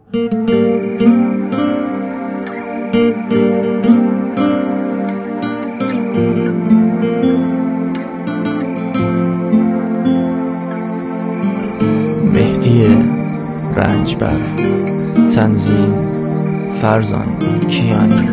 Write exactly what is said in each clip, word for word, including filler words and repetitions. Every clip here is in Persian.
مهدی رنجبر، تنظیم فرزان کیانی.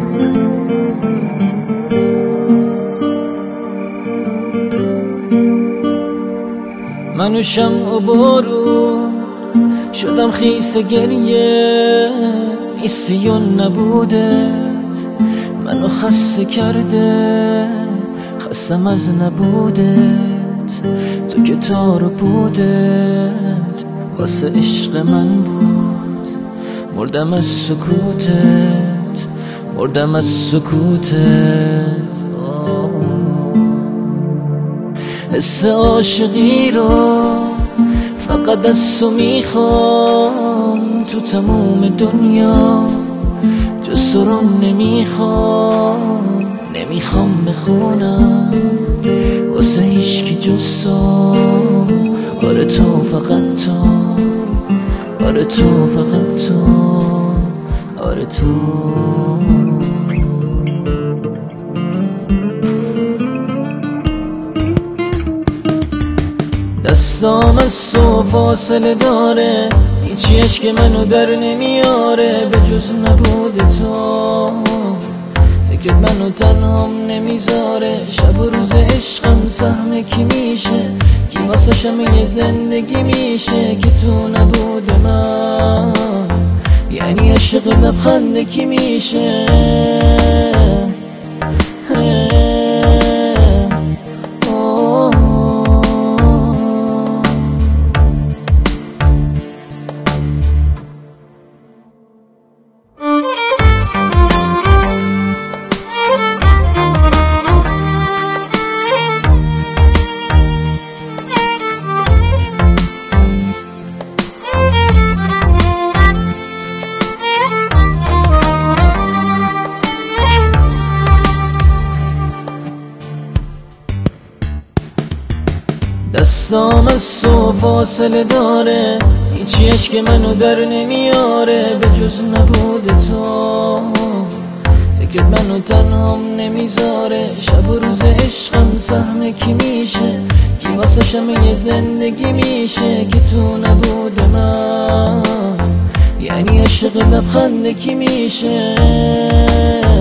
منو شمع و بارون شدم خیس گریه، نیستی و نبودت منو خسته کرده، خستم از نبودت. تو که تار و پودت واسه عشق من بود، مردم از سکوتت، مردم از سکوتت. حس عاشقی رو فقط از تو میخوام، تو تموم دنیا جز تو رو نمیخوام، نمیخوام بخونم واسه هیچکی جز تو. آره تو، فقط تو، آره تو، فقط تو، آره تو. دستام از تو فاصله داره، هیچی عشق منو در نمیاره به جز نبود تو. فکرت منو تنهام نمیذاره، شب و روز عشقم سهم کی میشه، کی واسه شمه زندگی میشه که تو نبود من. یعنی عشق لبخند کی میشه. دستام از تو فاصله داره، هیچی عشق منو در نمیاره به جز نبود تو. فکرت منو تنهام نمیذاره، شب و روز عشقم سهم کی میشه، کی واسه شمه زندگی میشه که تو نبود من. یعنی عشق لبخند کی میشه.